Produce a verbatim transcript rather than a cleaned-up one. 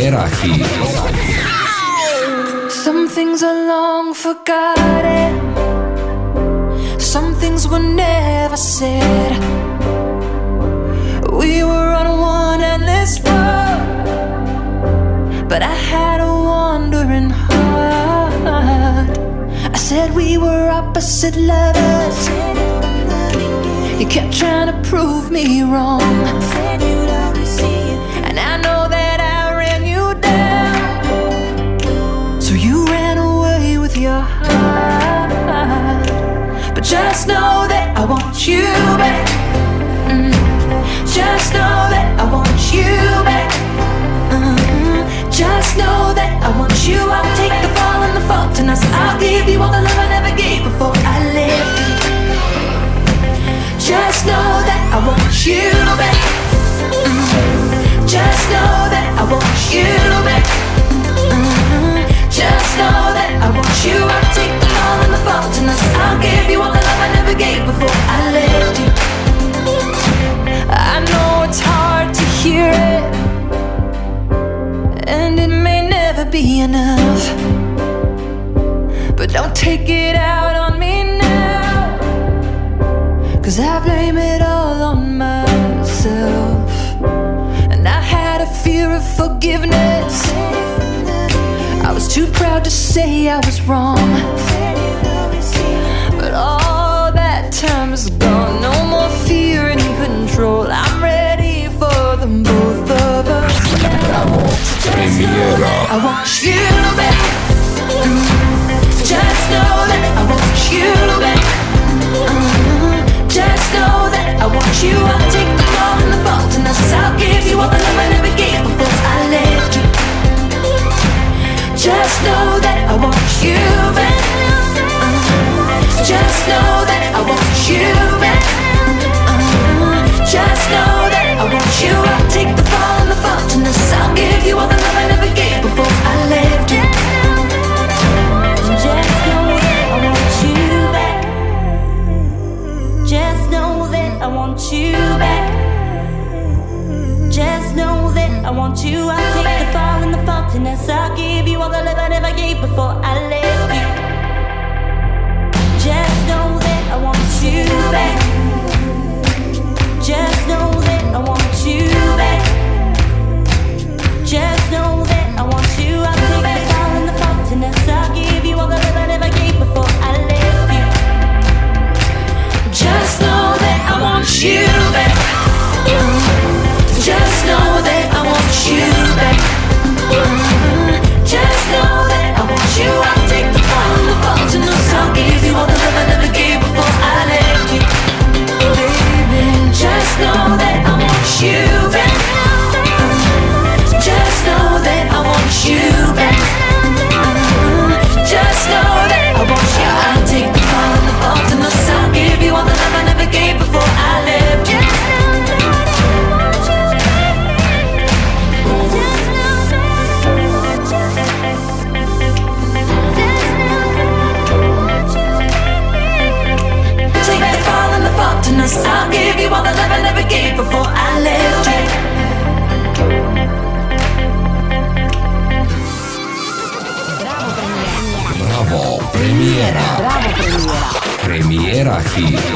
Premiera Hit. Some things are long forgotten. Some things were never said. We were on one endless road, but I had a wandering heart. I said we were opposite lovers. You kept trying to prove me wrong, and I know that I ran you down. So you ran away with your heart. But just know that I want you back. Mm. Just know that I want you back. Mm. Just know that I want you. I'll take the fall and the fault, and I'll give you all the love I never gave before I left you. Just know that I want you back. Mm. Just know that I want you back. Mm. Just know that I want you. I'll take the fall and the fault, and I'll give you all the love I never gave before I left you. I know it's hard to hear it, and it may never be enough, but don't take it out on me now, 'cause I blame it all on myself. And I had a fear of forgiveness. I was too proud to say I was wrong, but all that time is gone. No more fear and control. I'm ready for them both of us. Bravo, Premiera. I want you back. Just know that I want you back. Just know that I want you. I'll take the fall and the fault, and I'll give you all the love I never gave before I left you. Just know that I want you back. Just know that I want you back. Just know that I want you. I'll take the fall and the fault, and I'll give you all the love I never gave before I left you. Just know that I want you back. Just know that I want you back. Just know that I want you. I'll take the fall and the faultiness. I'll give you all the love I never gave before I left you. Just know that I want you back. Just know that I want you back. Just know that I want you. I'll take the fall and the faultiness. I'll give you all the love I never gave before I left you. Just know that I want you back. Just know that I want you back. Just know that I want you. I'll take the fall and the fault, and I'll give you all the love I never gave before I left you. Baby, just know that I want you back. Just know that I want you back. Just know that I want you. I'll take the fall and the fault, and I'll give you all the love I never gave before I left you. Take the fall and the fault, and I'll give you all the love I never gave before I left you. Bravo, Premiera. Bravo Premiera. Premiera Hit.